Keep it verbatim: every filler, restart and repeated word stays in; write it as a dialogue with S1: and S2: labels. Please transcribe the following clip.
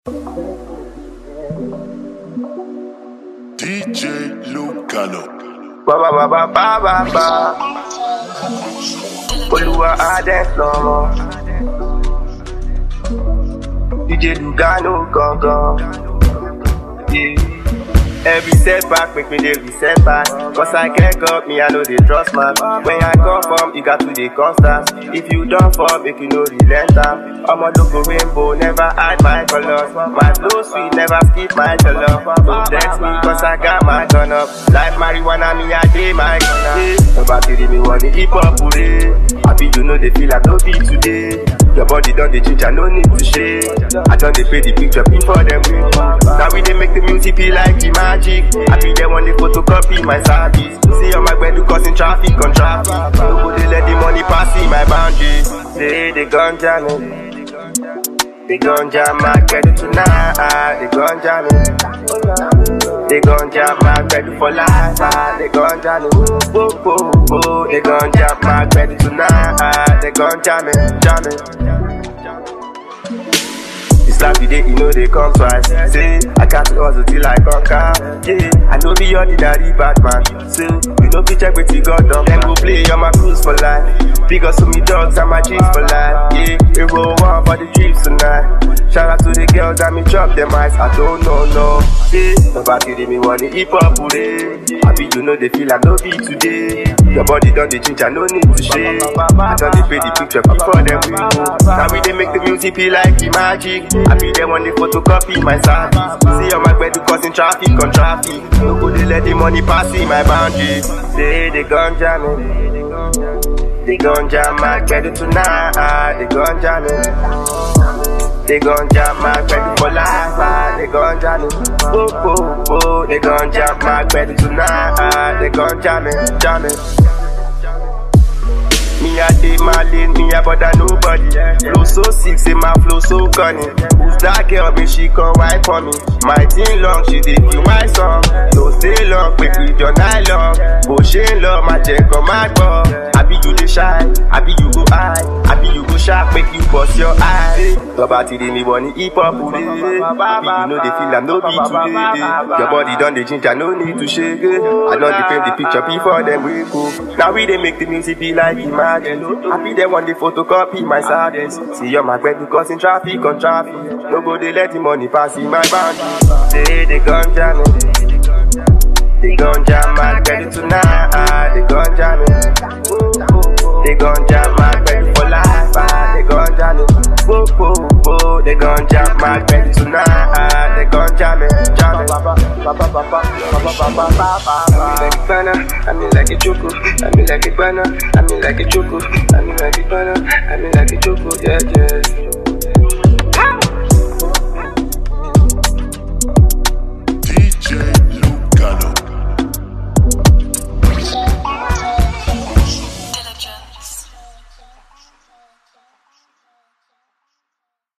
S1: D J Lucano.
S2: Ba ba ba ba ba ba ba. Oluwa Ades Lomo. D J Lucano gangan. Yeah. Every setback make me dey reset back. Cause I get up, me I know they trust man. When I come from, you got to the constant. If you don't fall, make you know relent am. I'm a local rainbow, never hide my colors. My flow sweet, never skip my color. Don't text me cause I got my gun up. Like marijuana, me I dey my gun up. Nobody me want the hip hop today. Happy you know they feel like no be today. Your body done the change, I no need to shake. I done they pay the picture before them win. Now we they make the music feel like the magic. I be there when they photocopy my service. See on my bed, causing traffic on traffic. Nobody let the money pass in my boundaries. Say they gon' jam me. They gon' jam my credit tonight. They gon' jam me. They gon' jam my credit for life. They gon' jam me. Whoa, whoa, whoa. They gon' jam my credit tonight. They gon' jam me, jam me. This life today, you know they come twice. Say, I got to hustle till I conquer. Yeah, I know be ordinary bad man. So, you know be check with you got done. Then go play on my cruise for life. Big up to me dogs and my G's for life. Yeah, we roll one for the trips tonight. Shout out to the girls that me drop them eyes. I don't know, no. Yeah, nobody give me want the hip hop today. Happy you know they feel like no be today. Your body done the change, I no need to shake. I done they pay the picture before them we go. Now we they make the music feel like the magic. I be there when they photocopy my service. See on my bed causing traffic on traffic. Nobody let the money pass in my boundaries. Say they gon' jam me. They gon' jam my credit tonight. They gon' jam me. They gon' jam my credit for life. They gon' jam me. Whoa, whoa, whoa. They gon' jam my credit tonight. They gon' jam me, jam me. Me a day my lane, me a bother nobody. Flow so sick, say my flow so cunning. Who's that girl, me she come right for me. My thing long, she dey feel my song. So stay long, quick with your nylon. Pushing love, my check on my ball. Happy you dey shy, happy you go high. Happy you go sharp, make you bust your eye. Nobody dey me want hip hop today. Happy you know they feel I'm no be today. Your body done the change, I no need to shake it. I done the frame the picture before them we go. Now we dey make the music be like imagine. Happy they want the photocopy my service. See on my bed causing traffic on traffic. No go they let the money pass in my boundaries. Say they gon' jam me. They gon' jam my credit tonight. They gon' jam me. They gon' jam my credit for life. They gon' jam me. Whoa, whoa, whoa. They gon' jam my credit tonight. They gon' jam me, jam me. I mean like a banana, I mean like a choco. I mean like a banana, I mean like a choco. I mean like a banana, I mean like a choco. Yeah, yeah.